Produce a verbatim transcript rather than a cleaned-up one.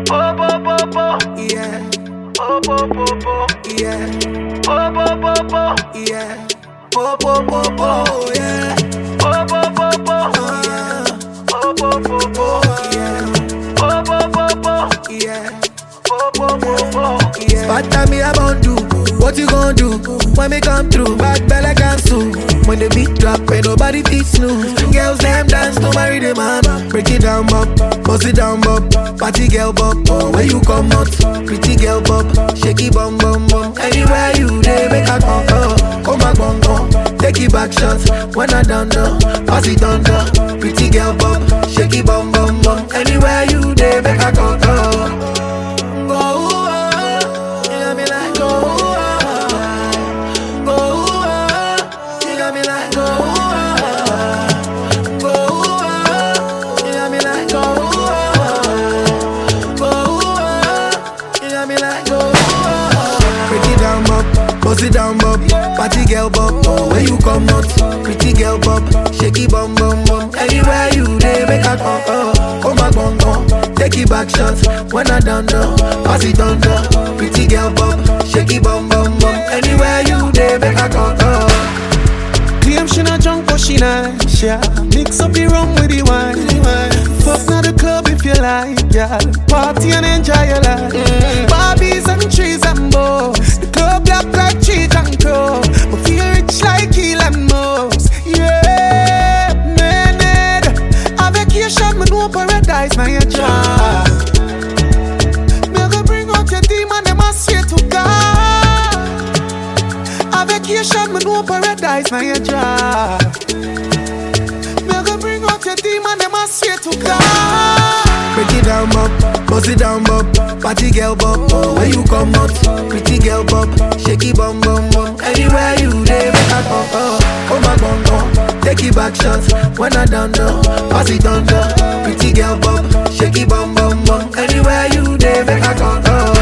Oh, bo, bo, bo. Yeah. Oh, bo, bo, bo. Yeah. Oh, bo, bo, bo. Yeah. Po po po po. Yeah. Oh, bo, bo, bo. Yeah. Oh, bo, bo, bo. Yeah. Oh, bo, bo, bo. Yeah. Oh, bo, bo, bo. Yeah. Bad time me about do. What you gon' do when me come through? Bad belle cancel. When the beat drop, ain't nobody teach snooze. Girls them dance to marry the man. Break it down, bop, bust it down, bop. Party girl, bop. Oh, where you come out? Pretty girl, bop. Shaky bum bum bum. Anywhere you dey, make a come oh. Come back, bum bum. Take it back shots when I done done. Pass it under. Pretty girl, bop. Shaky bum bum bum. Anywhere you dey, make a come oh. Bust it down, bop. Party girl, bop. Oh, where you come out? Pretty girl, bop. Shaky bum bum bum. Anywhere you dey, make a come oh. Come back, bum bum. Take it back shots when I done done. Pass it under. Pretty girl, bop. Shaky bum bum bum. Anywhere you dey, make a come oh. Claim she not drunk but she nice, yeah. Mix up the rum with the wine. Fuck now the club if you like, yeah. Party and enjoy your life. Mm. Barbies and trees and bows. The club black like cheese and crow. But feel rich like Elon Musk. Yeah, man, a vacation, me know paradise, now your job. Me go bring out your demon, them I swear to God. A vacation, me know paradise, now your job. Me go bring out your demon, them I swear to God. Break it down, bop, bust it down, bop. Party girl, bop. Oh, where you come out? Pretty girl, bop. Shaky bum bum bum. Anywhere you dey, make a come oh. Come back, bum bum. Take it back shots when I done done. Pass it under. Pretty girl, bop. Shaky bum bum bum. Anywhere you dey, make a come oh.